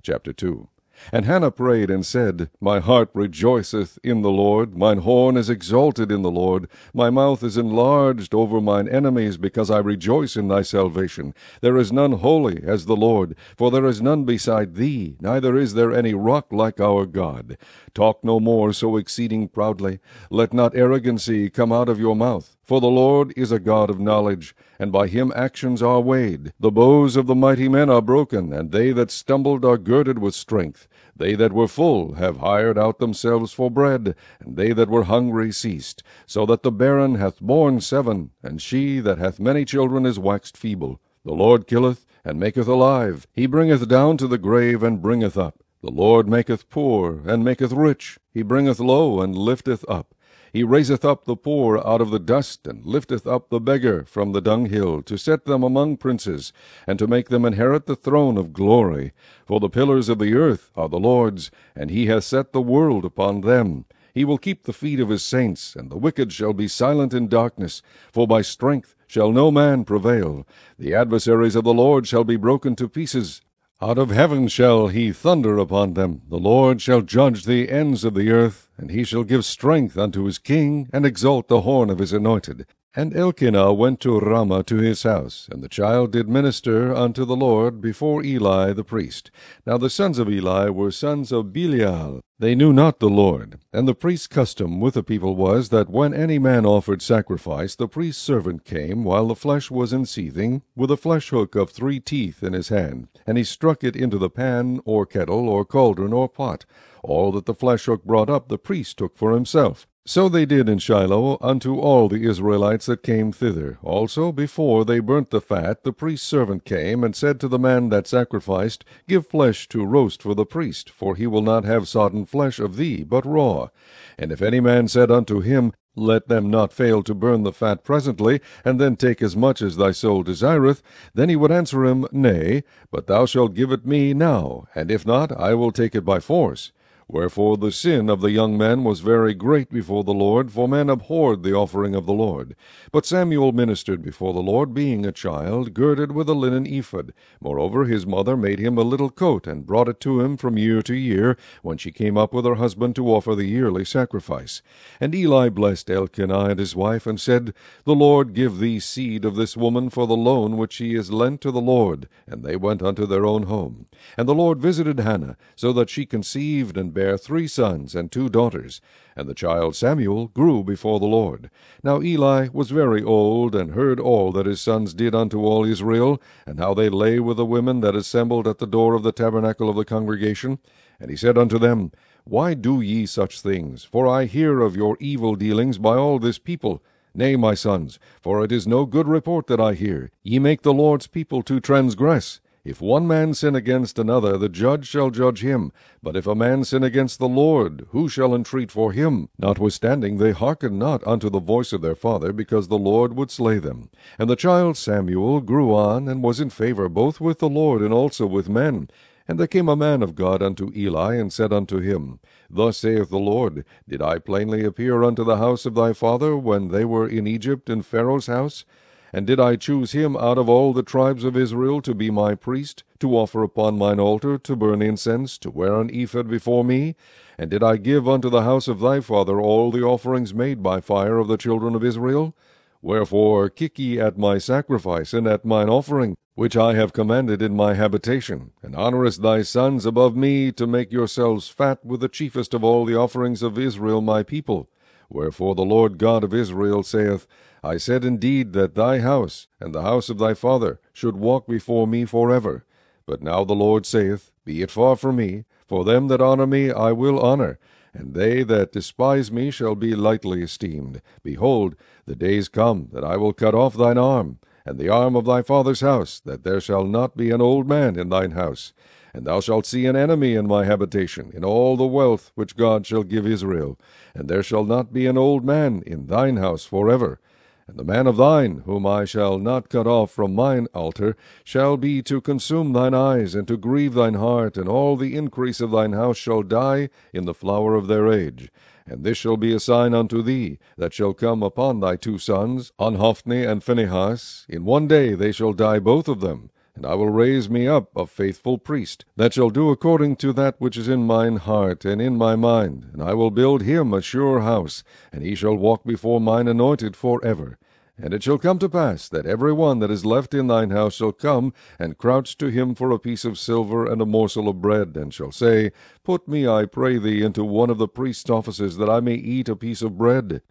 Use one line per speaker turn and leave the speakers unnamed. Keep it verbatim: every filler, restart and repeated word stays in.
Chapter two. And Hannah prayed and said, My heart rejoiceth in the Lord, mine horn is exalted in the Lord, my mouth is enlarged over mine enemies, because I rejoice in thy salvation. There is none holy as the Lord, for there is none beside thee, neither is there any rock like our God. Talk no more so exceeding proudly, let not arrogancy come out of your mouth. For the Lord is a God of knowledge, and by him actions are weighed. The bows of the mighty men are broken, and they that stumbled are girded with strength. They that were full have hired out themselves for bread, and they that were hungry ceased. So that the barren hath borne seven, and she that hath many children is waxed feeble. The Lord killeth, and maketh alive. He bringeth down to the grave, and bringeth up. The Lord maketh poor, and maketh rich. He bringeth low, and lifteth up. He raiseth up the poor out of the dust, and lifteth up the beggar from the dunghill, to set them among princes, and to make them inherit the throne of glory. For the pillars of the earth are the Lord's, and he hath set the world upon them. He will keep the feet of his saints, and the wicked shall be silent in darkness. For by strength shall no man prevail. The adversaries of the Lord shall be broken to pieces. Out of heaven shall he thunder upon them. The Lord shall judge the ends of the earth, and he shall give strength unto his king, and exalt the horn of his anointed. And Elkanah went to Ramah to his house, and the child did minister unto the Lord before Eli the priest. Now the sons of Eli were sons of Belial. They knew not the Lord. And the priest's custom with the people was, that when any man offered sacrifice, the priest's servant came, while the flesh was in seething, with a flesh hook of three teeth in his hand, and he struck it into the pan, or kettle, or cauldron, or pot. All that the flesh hook brought up the priest took for himself. So they did in Shiloh unto all the Israelites that came thither. Also, before they burnt the fat, the priest's servant came, and said to the man that sacrificed, Give flesh to roast for the priest, for he will not have sodden flesh of thee, but raw. And if any man said unto him, Let them not fail to burn the fat presently, and then take as much as thy soul desireth, then he would answer him, Nay, but thou shalt give it me now, and if not, I will take it by force. Wherefore the sin of the young men was very great before the Lord, for men abhorred the offering of the Lord. But Samuel ministered before the Lord, being a child, girded with a linen ephod. Moreover his mother made him a little coat, and brought it to him from year to year, when she came up with her husband to offer the yearly sacrifice. And Eli blessed Elkanah and his wife, and said, The Lord give thee seed of this woman for the loan which she is lent to the Lord. And they went unto their own home. And the Lord visited Hannah, so that she conceived and bare three sons and two daughters. And the child Samuel grew before the Lord. Now Eli was very old, and heard all that his sons did unto all Israel, and how they lay with the women that assembled at the door of the tabernacle of the congregation. And he said unto them, Why do ye such things? For I hear of your evil dealings by all this people. Nay, my sons, for it is no good report that I hear. Ye make the Lord's people to transgress. If one man sin against another, the judge shall judge him. But if a man sin against the Lord, who shall entreat for him? Notwithstanding they hearkened not unto the voice of their father, because the Lord would slay them. And the child Samuel grew on, and was in favor both with the Lord and also with men. And there came a man of God unto Eli, and said unto him, Thus saith the Lord, Did I plainly appear unto the house of thy father, when they were in Egypt in Pharaoh's house? And did I choose him out of all the tribes of Israel to be my priest, to offer upon mine altar, to burn incense, to wear an ephod before me? And did I give unto the house of thy father all the offerings made by fire of the children of Israel? Wherefore kick ye at my sacrifice, and at mine offering, which I have commanded in my habitation, and honourest thy sons above me, to make yourselves fat with the chiefest of all the offerings of Israel my people? Wherefore the Lord God of Israel saith, I said indeed that thy house, and the house of thy father, should walk before me forever. But now the Lord saith, Be it far from me, for them that honour me I will honour, and they that despise me shall be lightly esteemed. Behold, the days come that I will cut off thine arm, and the arm of thy father's house, that there shall not be an old man in thine house. And thou shalt see an enemy in my habitation, in all the wealth which God shall give Israel. And there shall not be an old man in thine house forever. And the man of thine, whom I shall not cut off from mine altar, shall be to consume thine eyes, and to grieve thine heart, and all the increase of thine house shall die in the flower of their age. And this shall be a sign unto thee, that shall come upon thy two sons, on Hophni and Phinehas. In one day they shall die both of them. And I will raise me up a faithful priest, that shall do according to that which is in mine heart and in my mind. And I will build him a sure house, and he shall walk before mine anointed for ever. And it shall come to pass, that every one that is left in thine house shall come and crouch to him for a piece of silver and a morsel of bread, and shall say, Put me, I pray thee, into one of the priest's offices, that I may eat a piece of bread.